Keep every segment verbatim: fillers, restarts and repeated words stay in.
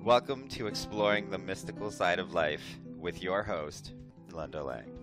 Welcome to Exploring the Mystical Side of Life with your host, Linda Lang.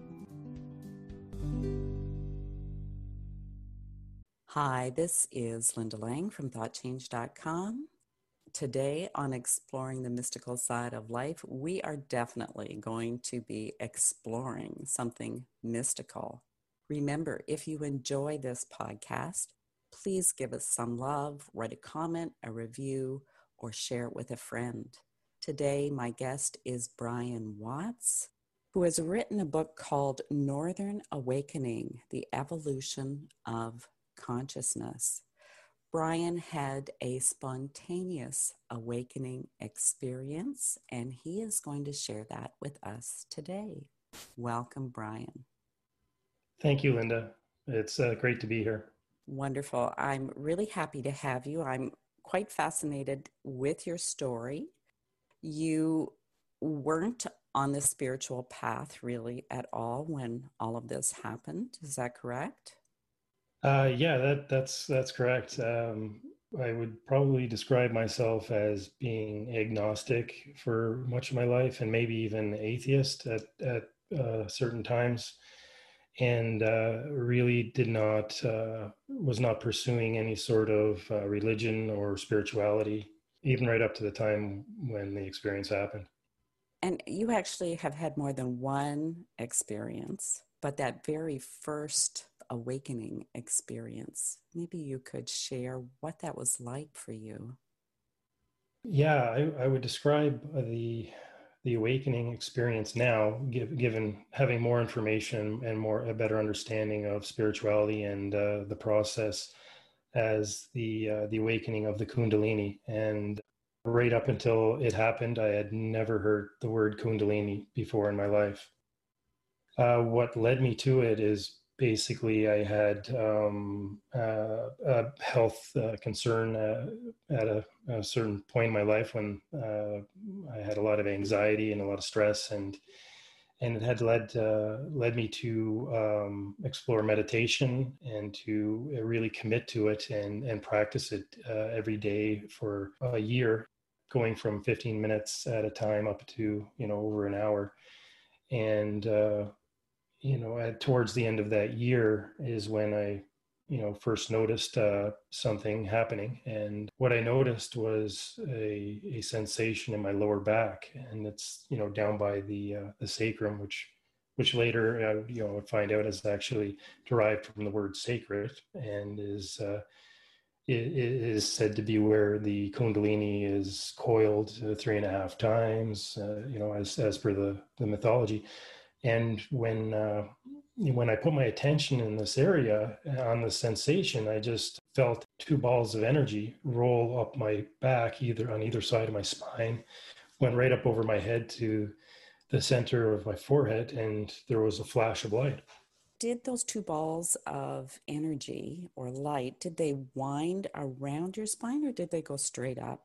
Hi, this is Linda Lang from thought change dot com. Today on Exploring the Mystical Side of Life, we are definitely going to be exploring something mystical. Remember, if you enjoy this podcast, please give us some love, write a comment, a review, or share it with a friend. Today, my guest is Brian Watts, who has written a book called Northern Awakening, The Evolution of Consciousness. Brian had a spontaneous awakening experience, and he is going to share that with us today. Welcome, Brian. Thank you, Linda. It's uh, great to be here. Wonderful. I'm really happy to have you. I'm quite fascinated with your story. You weren't on the spiritual path really at all when all of this happened. Is that correct? Uh, yeah, that, that's that's correct. Um, I would probably describe myself as being agnostic for much of my life, and maybe even atheist at at uh, certain times, and uh, really did not uh, was not pursuing any sort of uh, religion or spirituality, even right up to the time when the experience happened. And you actually have had more than one experience, but that very first awakening experience, maybe you could share what that was like for you. Yeah, I, I would describe the the awakening experience now, give, given having more information and more a better understanding of spirituality and uh, the process, as the uh, the awakening of the Kundalini. And right up until it happened, I had never heard the word Kundalini before in my life. Uh, what led me to it is basically I had um, uh, a health uh, concern uh, at a, a certain point in my life when uh, I had a lot of anxiety and a lot of stress, and and it had led uh, led me to um, explore meditation and to really commit to it and and practice it uh, every day for a year, going from fifteen minutes at a time up to you know over an hour. And uh, you know, at, towards the end of that year is when I, you know, first noticed uh, something happening. And what I noticed was a, a sensation in my lower back, and it's, you know, down by the uh, the sacrum, which which later, uh, you know, I find out is actually derived from the word sacred, and is uh, it, it is said to be where the Kundalini is coiled uh, three and a half times, uh, you know, as as per the the mythology. And when uh, when I put my attention in this area on the sensation, I just felt two balls of energy roll up my back, either on either side of my spine, went right up over my head to the center of my forehead, and there was a flash of light. Did those two balls of energy or light, did they wind around your spine or did they go straight up?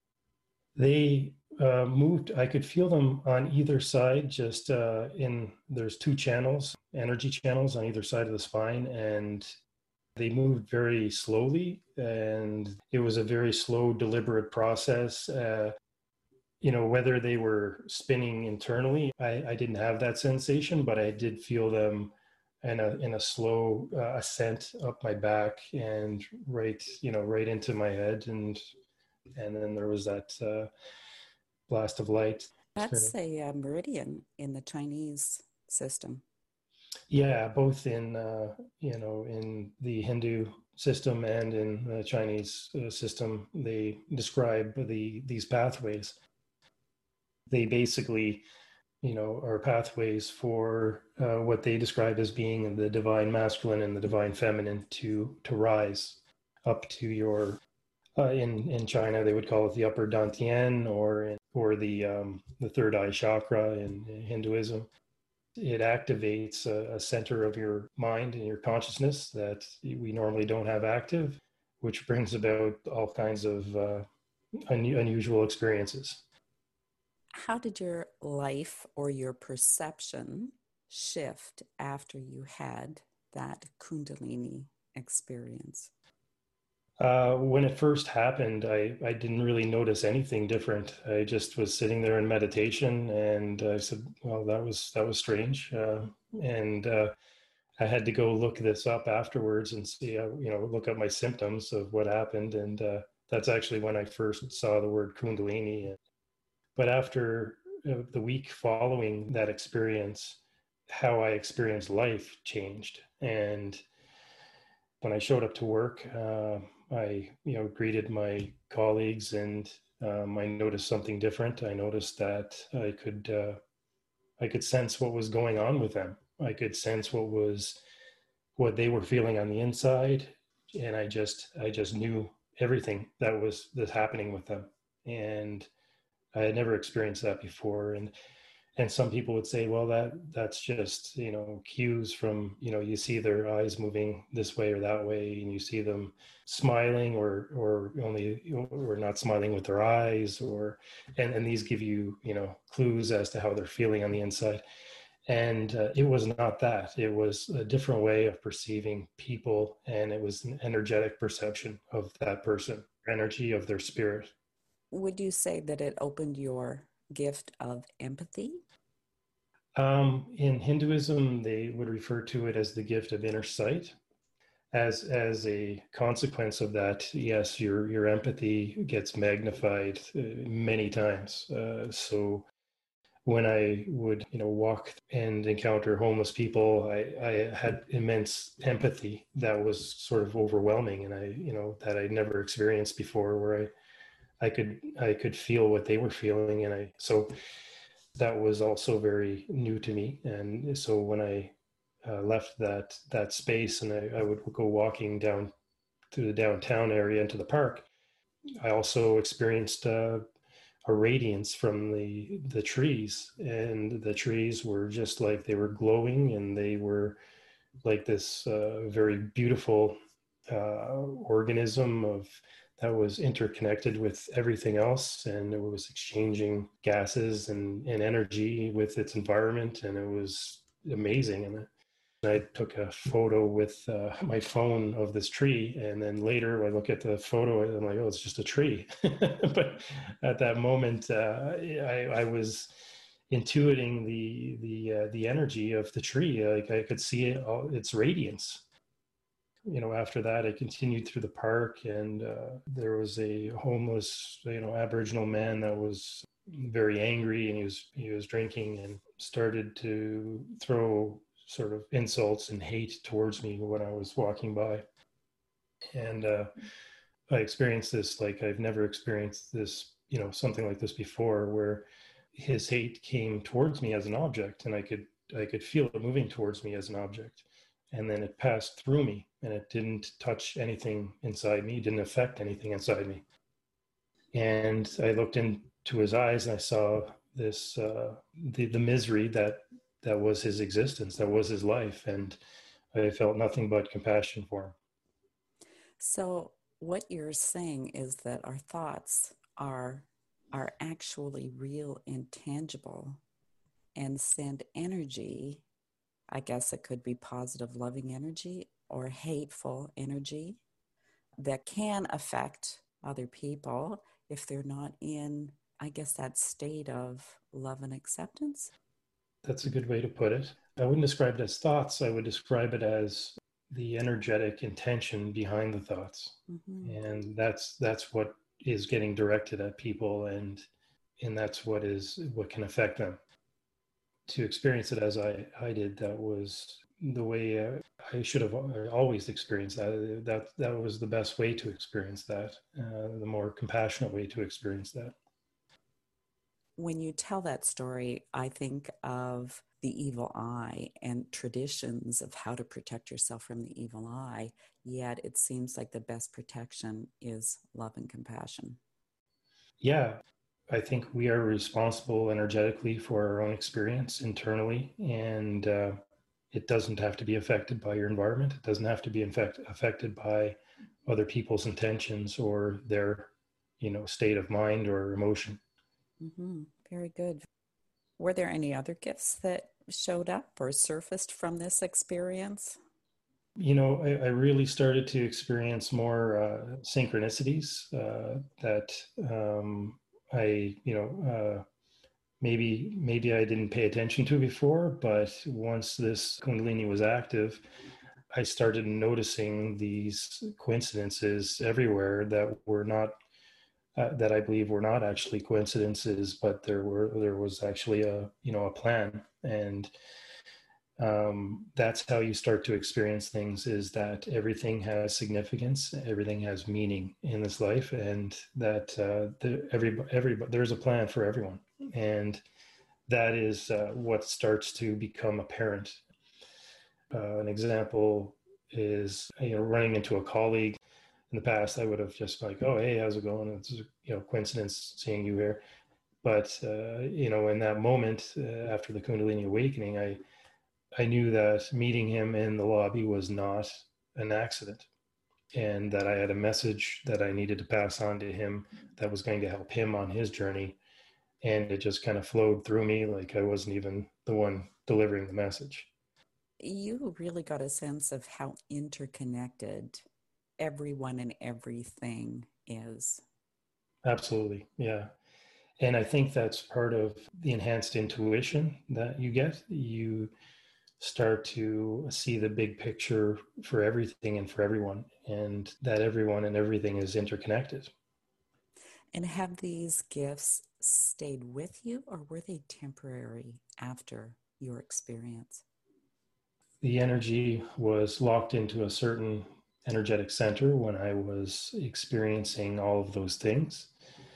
They uh, moved. I could feel them on either side, just uh, in, there's two channels, energy channels on either side of the spine, and they moved very slowly, and it was a very slow, deliberate process. Uh, you know, whether they were spinning internally, I, I didn't have that sensation, but I did feel them in a in a slow uh, ascent up my back and right, you know, right into my head, and and then there was that uh, blast of light. That's a, uh meridian in the Chinese system. Yeah, both in uh, you know in the Hindu system and in the Chinese uh, system, they describe the these pathways. They basically, you know, are pathways for uh, what they describe as being the divine masculine and the divine feminine to to rise up to your. Uh, in in China, they would call it the upper dantian, or in, or the um, the third eye chakra in Hinduism. It activates a, a center of your mind and your consciousness that we normally don't have active, which brings about all kinds of uh, un- unusual experiences. How did your life or your perception shift after you had that Kundalini experience? Uh, when it first happened, I, I didn't really notice anything different. I just was sitting there in meditation, and I said, "Well, that was that was strange." Uh, and uh, I had to go look this up afterwards and see, uh, you know, look up my symptoms of what happened, and uh, that's actually when I first saw the word Kundalini. But after uh, the week following that experience, how I experienced life changed, and when I showed up to work, uh, I you know greeted my colleagues, and um, I noticed something different. I noticed that I could uh, I could sense what was going on with them. I could sense what was what they were feeling on the inside, and I just I just knew everything that was that's happening with them, and I had never experienced that before. And and some people would say, well, that that's just, you know, cues from, you know, you see their eyes moving this way or that way, and you see them smiling, or or only or not smiling with their eyes, or and and these give you, you know, clues as to how they're feeling on the inside. And uh, it was not that. It was a different way of perceiving people, and it was an energetic perception of that person, energy of their spirit. Would you say that it opened your gift of empathy? Um, in Hinduism, they would refer to it as the gift of inner sight. As as a consequence of that, yes, your your empathy gets magnified uh, many times. Uh, so when I would, you know, walk and encounter homeless people, I, I had immense empathy that was sort of overwhelming, and I, you know, that I'd never experienced before, where I, I could I could feel what they were feeling, and I so that was also very new to me. And so when I uh, left that that space, and I, I would go walking down to the downtown area into the park, I also experienced uh, a radiance from the the trees, and the trees were just like they were glowing, and they were like this uh, very beautiful uh, organism of that was interconnected with everything else, and it was exchanging gases and, and energy with its environment, and it was amazing. And I took a photo with uh, my phone of this tree, and then later I look at the photo and I'm like, oh, it's just a tree. But at that moment, uh, I, I was intuiting the the uh, the energy of the tree. Like I could see it, all, its radiance. You know, after that, I continued through the park, and uh, there was a homeless, you know, Aboriginal man that was very angry, and he was he was drinking and started to throw sort of insults and hate towards me when I was walking by. And uh, I experienced this like I've never experienced this, you know, something like this before, where his hate came towards me as an object, and I could I could feel it moving towards me as an object, and then it passed through me, and it didn't touch anything inside me, didn't affect anything inside me. And I looked into his eyes, and I saw this uh, the the misery that that was his existence, that was his life, and I felt nothing but compassion for him. So, what you're saying is that our thoughts are are actually real and tangible and send energy. I guess it could be positive, loving energy or hateful energy that can affect other people if they're not in, I guess, that state of love and acceptance. That's a good way to put it. I wouldn't describe it as thoughts. I would describe it as the energetic intention behind the thoughts. Mm-hmm. And that's that's what is getting directed at people, and and that's what is what can affect them. To experience it as I, I did, that was the way uh, I should have always experienced that. That that was the best way to experience that, uh, the more compassionate way to experience that. When you tell that story, I think of the evil eye and traditions of how to protect yourself from the evil eye. Yet it seems like the best protection is love and compassion. Yeah, I think we are responsible energetically for our own experience internally, and uh, it doesn't have to be affected by your environment. It doesn't have to be in fact affected by other people's intentions or their, you know, state of mind or emotion. Mm-hmm. Very good. Were there any other gifts that showed up or surfaced from this experience? You know, I, I really started to experience more uh, synchronicities uh, that um, I, you know, uh, maybe maybe I didn't pay attention to before, but once this Kundalini was active, I started noticing these coincidences everywhere that were not uh, that I believe were not actually coincidences, but there were there was actually a you know a plan, and um, that's how you start to experience things. Is that everything has significance, everything has meaning in this life, and that uh, the, every every there's a plan for everyone, and that is uh, what starts to become apparent. Uh, an example is you know running into a colleague. In the past, I would have just like, oh, hey, how's it going? It's you know coincidence seeing you here. But uh, you know, in that moment, uh, after the Kundalini awakening, I I knew that meeting him in the lobby was not an accident, and that I had a message that I needed to pass on to him that was going to help him on his journey. And it just kind of flowed through me like I wasn't even the one delivering the message. You really got a sense of how interconnected everyone and everything is. Absolutely. Yeah. And I think that's part of the enhanced intuition that you get. You start to see the big picture for everything and for everyone, and that everyone and everything is interconnected. And have these gifts stayed with you, or were they temporary after your experience? The energy was locked into a certain energetic center when I was experiencing all of those things.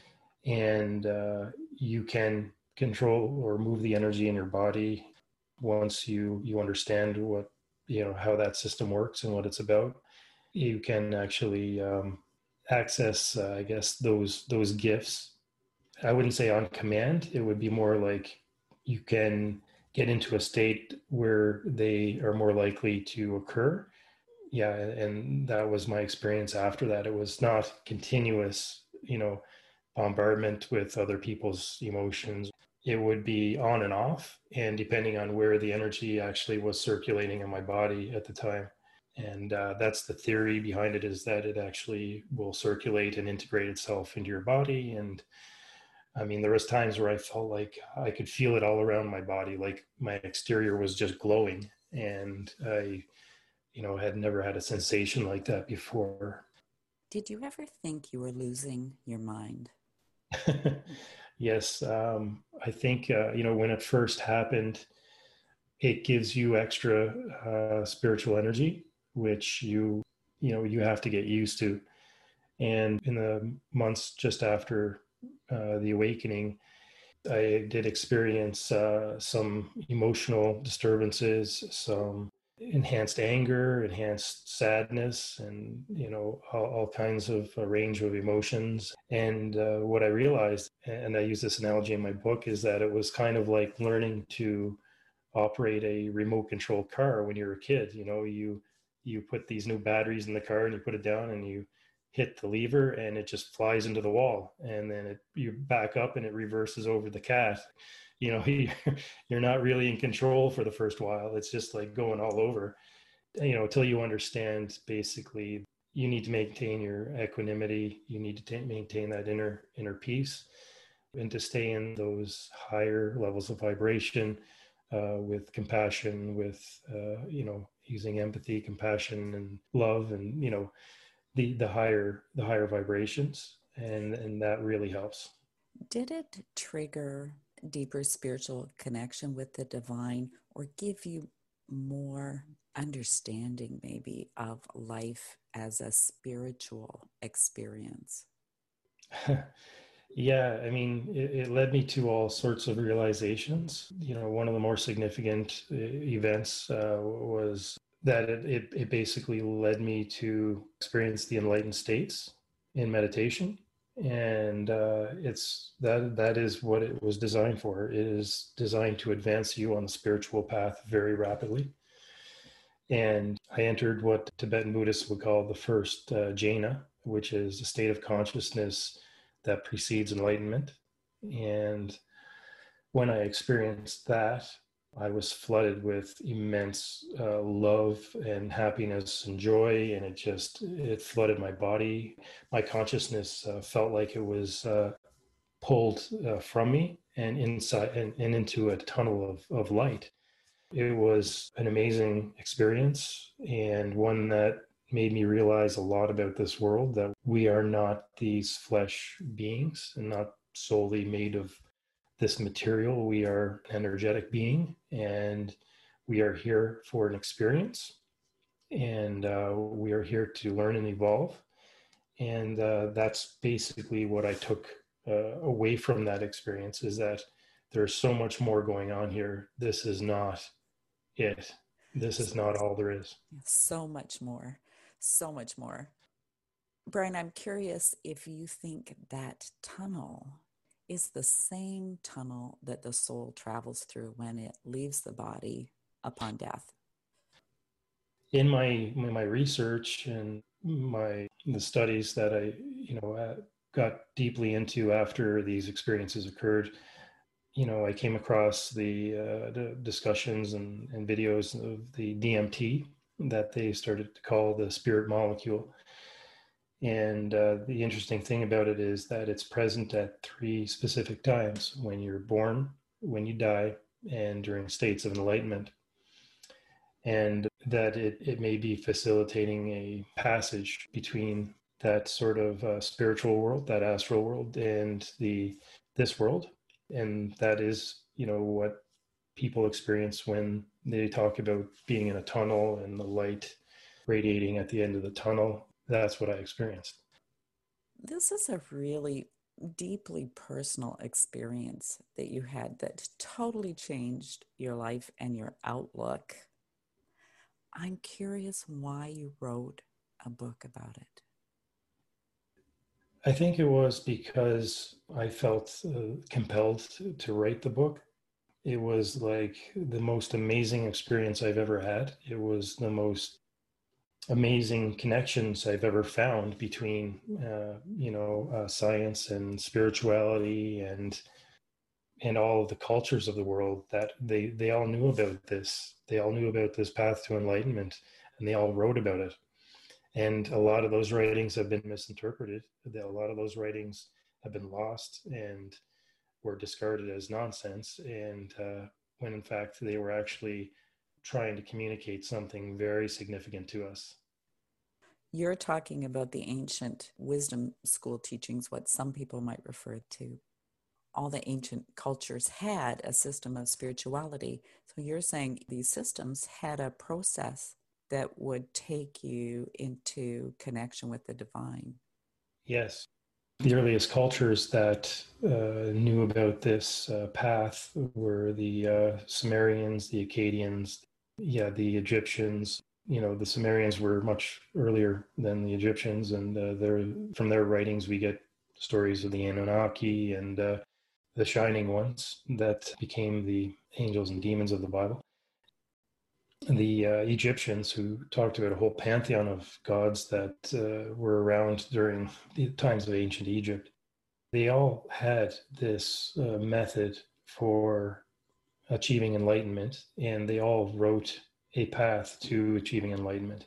And uh, you can control or move the energy in your body once you you understand what you know how that system works and what it's about. You can actually um, access, uh, I guess, those those gifts. I wouldn't say on command. It would be more like you can get into a state where they are more likely to occur. Yeah, and that was my experience after that. It was not continuous, you know, bombardment with other people's emotions. It would be on and off, and depending on where the energy actually was circulating in my body at the time. And uh, that's the theory behind it, is that it actually will circulate and integrate itself into your body. And I mean, there was times where I felt like I could feel it all around my body, like my exterior was just glowing. And I, you know, had never had a sensation like that before. Did you ever think you were losing your mind? Yes, um, I think uh, you know when it first happened, it gives you extra uh, spiritual energy, which you you know you have to get used to. And in the months just after uh, the awakening, I did experience uh, some emotional disturbances, some enhanced anger, enhanced sadness, and you know all, all kinds of a range of emotions. And uh, what I realized, and I use this analogy in my book, is that it was kind of like learning to operate a remote control car when you're a kid. You know, you you put these new batteries in the car and you put it down and you hit the lever and it just flies into the wall, and then it you back up and it reverses over the cat. You know, you're not really in control for the first while. It's just like going all over, you know, until you understand basically you need to maintain your equanimity. You need to t- maintain that inner inner peace, and to stay in those higher levels of vibration uh, with compassion, with uh, you know, using empathy, compassion, and love, and you know, the the higher the higher vibrations, and and that really helps. Did it trigger deeper spiritual connection with the divine, or give you more understanding maybe of life as a spiritual experience? Yeah, I mean, it, it led me to all sorts of realizations. You know, one of the more significant uh, events uh, was that it, it, it basically led me to experience the enlightened states in meditation. And uh, it's that that is what it was designed for. It is designed to advance you on the spiritual path very rapidly. And I entered what Tibetan Buddhists would call the first uh, jhana, which is a state of consciousness that precedes enlightenment. And when I experienced that, I was flooded with immense uh, love and happiness and joy, and it just it flooded my body. My consciousness uh, felt like it was uh, pulled uh, from me and inside and, and into a tunnel of, of light. It was an amazing experience, and one that made me realize a lot about this world, that we are not these flesh beings and not solely made of this material. We are an energetic being, and we are here for an experience, and uh, we are here to learn and evolve. And uh, that's basically what I took uh, away from that experience, is that there's so much more going on here. This is not it. This is not all there is. So much more, so much more. Brian, I'm curious if you think that tunnel is the same tunnel that the soul travels through when it leaves the body upon death. In my in my research and my the studies that I you know uh, got deeply into after these experiences occurred, you know, I came across the, uh, the discussions and, and videos of the D M T that they started to call the spirit molecule. And uh, the interesting thing about it is that it's present at three specific times: when you're born, when you die, and during states of enlightenment. And that it, it may be facilitating a passage between that sort of uh, spiritual world, that astral world, and the this world. And that is, you know, what people experience when they talk about being in a tunnel and the light radiating at the end of the tunnel. That's what I experienced. This is a really deeply personal experience that you had that totally changed your life and your outlook. I'm curious why you wrote a book about it. I think it was because I felt uh, compelled to, to write the book. It was like the most amazing experience I've ever had. It was the most amazing connections I've ever found between, uh, you know, uh, science and spirituality and and all of the cultures of the world, that they they all knew about this. They all knew about this path to enlightenment, and they all wrote about it. And a lot of those writings have been misinterpreted. A lot of those writings have been lost and were discarded as nonsense. And uh, when in fact they were actually trying to communicate something very significant to us. You're talking about the ancient wisdom school teachings, what some people might refer to. All the ancient cultures had a system of spirituality. So you're saying these systems had a process that would take you into connection with the divine. Yes. The earliest cultures that uh, knew about this uh, path were the uh, Sumerians, the Akkadians, yeah, the Egyptians. You know, the Sumerians were much earlier than the Egyptians, and uh, their, from their writings we get stories of the Anunnaki and uh, the Shining Ones that became the angels and demons of the Bible. The uh, Egyptians, who talked about a whole pantheon of gods that uh, were around during the times of ancient Egypt, they all had this uh, method for achieving enlightenment, and they all wrote a path to achieving enlightenment.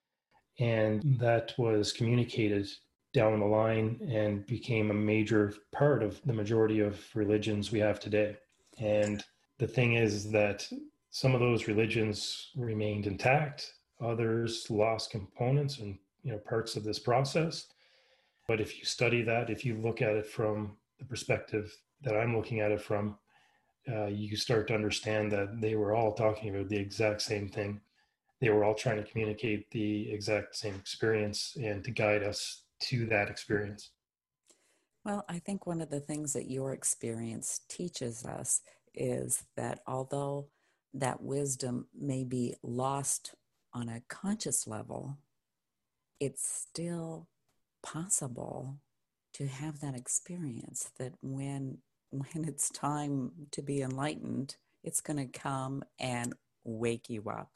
And that was communicated down the line and became a major part of the majority of religions we have today. And the thing is that some of those religions remained intact, others lost components and, you know, parts of this process. But if you study that, if you look at it from the perspective that I'm looking at it from, uh, you start to understand that they were all talking about the exact same thing. They were all trying to communicate the exact same experience and to guide us to that experience. Well, I think one of the things that your experience teaches us is that although that wisdom may be lost on a conscious level, it's still possible to have that experience, that when when it's time to be enlightened, it's going to come and wake you up.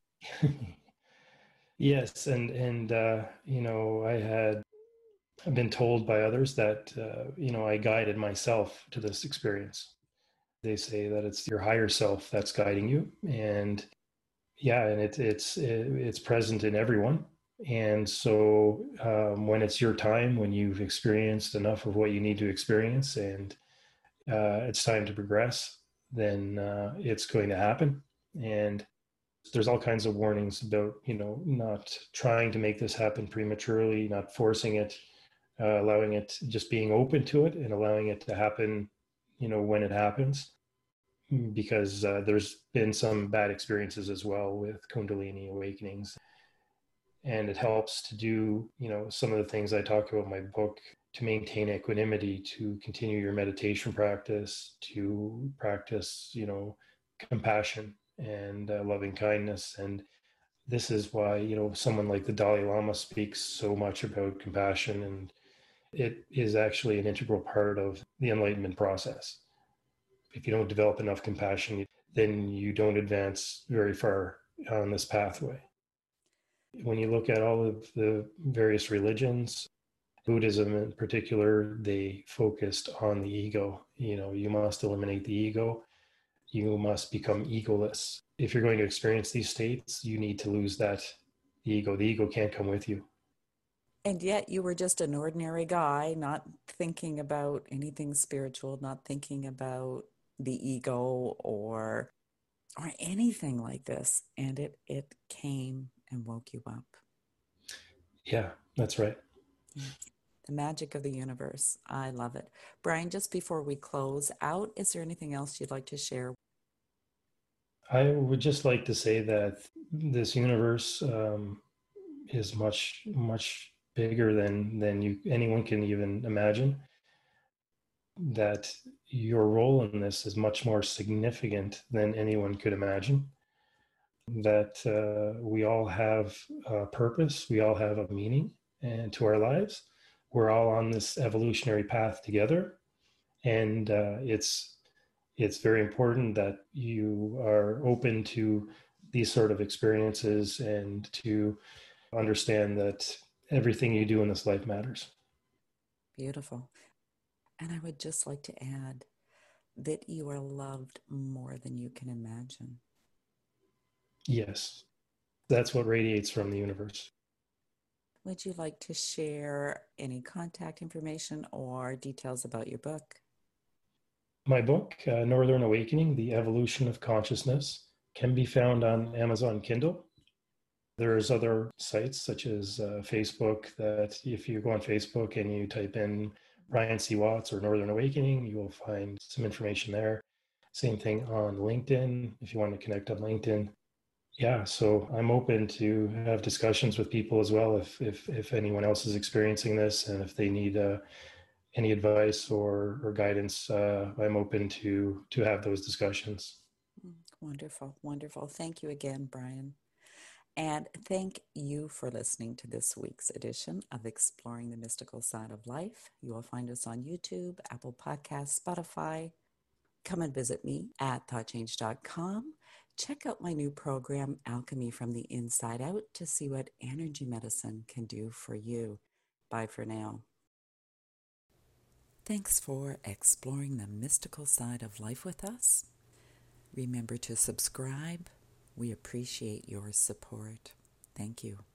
Yes, and and uh, you know, I had been told by others that uh, you know, I guided myself to this experience. They say that it's your higher self that's guiding you. And yeah, and it, it's it, it's present in everyone. And so um, when it's your time, when you've experienced enough of what you need to experience, and uh, it's time to progress, then uh, it's going to happen. And there's all kinds of warnings about, you know, not trying to make this happen prematurely, not forcing it, uh, allowing it, just being open to it and allowing it to happen, you know, when it happens. Because uh, there's been some bad experiences as well with Kundalini awakenings. And it helps to do, you know, some of the things I talk about in my book, to maintain equanimity, to continue your meditation practice, to practice, you know, compassion and uh, loving kindness. And this is why, you know, someone like the Dalai Lama speaks so much about compassion, and it is actually an integral part of the enlightenment process. If you don't develop enough compassion, then you don't advance very far on this pathway. When you look at all of the various religions, Buddhism in particular, they focused on the ego. You know, you must eliminate the ego. You must become egoless. If you're going to experience these states, you need to lose that ego. The ego can't come with you. And yet you were just an ordinary guy, not thinking about anything spiritual, not thinking about the ego or or anything like this. And it it came and woke you up. Yeah, that's right. The magic of the universe. I love it. Brian, just before we close out, is there anything else you'd like to share? I would just like to say that this universe um, is much, much bigger than than you anyone can even imagine. That your role in this is much more significant than anyone could imagine. That uh, we all have a purpose, we all have a meaning and to our lives. We're all on this evolutionary path together, and uh, it's it's very important that you are open to these sort of experiences and to understand that everything you do in this life matters. Beautiful. And I would just like to add that you are loved more than you can imagine. Yes, that's what radiates from the universe. Would you like to share any contact information or details about your book? My book, uh, Northern Awakening, The Evolution of Consciousness, can be found on Amazon Kindle. There's other sites such as uh, Facebook, that if you go on Facebook and you type in Brian C. Watts or Northern Awakening, you will find some information there. Same thing on LinkedIn, if you want to connect on LinkedIn. Yeah, so I'm open to have discussions with people as well if if, if anyone else is experiencing this, and if they need uh, any advice or, or guidance, uh, I'm open to to have those discussions. Wonderful, wonderful. Thank you again, Brian. And thank you for listening to this week's edition of Exploring the Mystical Side of Life. You will find us on YouTube, Apple Podcasts, Spotify. Come and visit me at thought change dot com. Check out my new program, Alchemy from the Inside Out, to see what energy medicine can do for you. Bye for now. Thanks for exploring the mystical side of life with us. Remember to subscribe. We appreciate your support. Thank you.